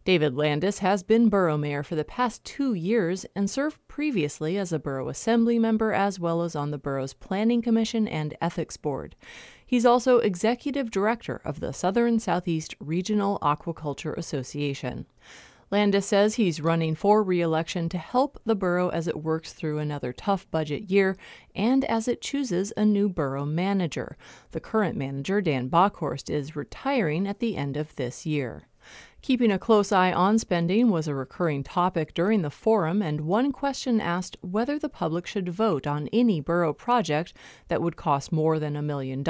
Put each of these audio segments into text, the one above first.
David Landis has been borough mayor for the past 2 years and served previously as a borough assembly member as well as on the borough's planning commission and ethics board. He's also executive director of the Southern Southeast Regional Aquaculture Association. Landis says he's running for re-election to help the borough as it works through another tough budget year and as it chooses a new borough manager. The current manager, Dan Bockhorst, is retiring at the end of this year. Keeping a close eye on spending was a recurring topic during the forum, and one question asked whether the public should vote on any borough project that would cost more than $1 million.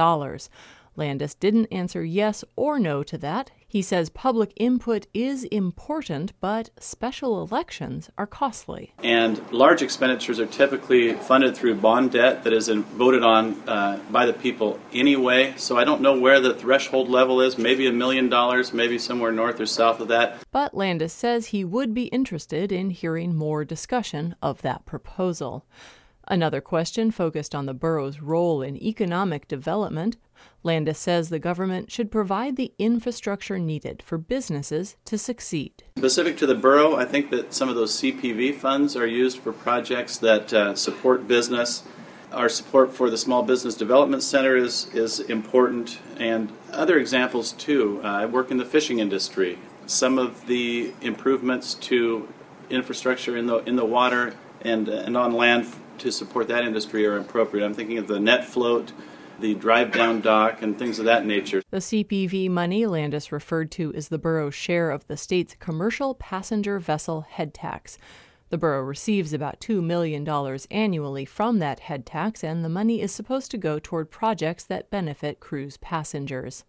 Landis didn't answer yes or no to that. He says public input is important, but special elections are costly. And large expenditures are typically funded through bond debt that is voted on by the people anyway. So I don't know where the threshold level is, maybe $1 million, maybe somewhere north or south of that. But Landis says he would be interested in hearing more discussion of that proposal. Another question focused on the borough's role in economic development. Landis says the government should provide the infrastructure needed for businesses to succeed. Specific to the borough, I think that some of those CPV funds are used for projects that support business. Our support for the Small Business Development Center is important, and other examples too. I work in the fishing industry. Some of the improvements to infrastructure in the water and on land to support that industry are appropriate. I'm thinking of the net float, the drive-down dock, and things of that nature. The CPV money Landis referred to is the borough's share of the state's commercial passenger vessel head tax. The borough receives about $2 million annually from that head tax, and the money is supposed to go toward projects that benefit cruise passengers.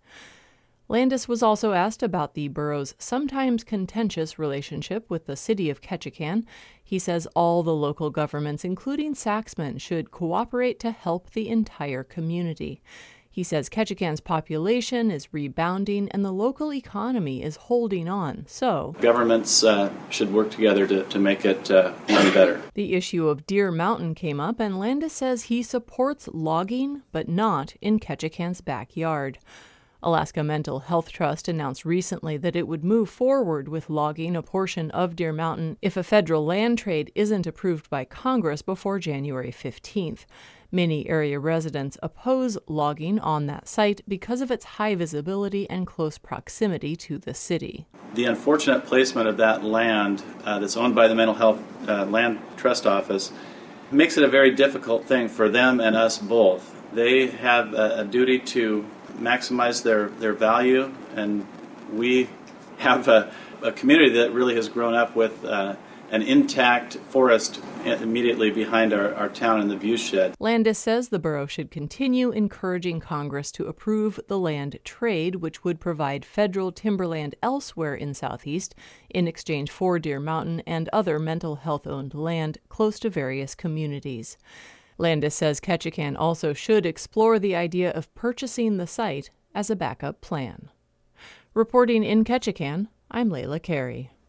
Landis was also asked about the borough's sometimes contentious relationship with the city of Ketchikan. He says all the local governments, including Saxman, should cooperate to help the entire community. He says Ketchikan's population is rebounding and the local economy is holding on, so governments should work together to make it even better. The issue of Deer Mountain came up, and Landis says he supports logging, but not in Ketchikan's backyard. Alaska Mental Health Trust announced recently that it would move forward with logging a portion of Deer Mountain if a federal land trade isn't approved by Congress before January 15th. Many area residents oppose logging on that site because of its high visibility and close proximity to the city. The unfortunate placement of that land that's owned by the Mental Health Land Trust Office makes it a very difficult thing for them and us both. They have a duty to maximize their value, and we have a community that really has grown up with an intact forest immediately behind our town in the viewshed. Landis says the borough should continue encouraging Congress to approve the land trade, which would provide federal timberland elsewhere in Southeast in exchange for Deer Mountain and other mental health-owned land close to various communities. Landis says Ketchikan also should explore the idea of purchasing the site as a backup plan. Reporting in Ketchikan, I'm Layla Carey.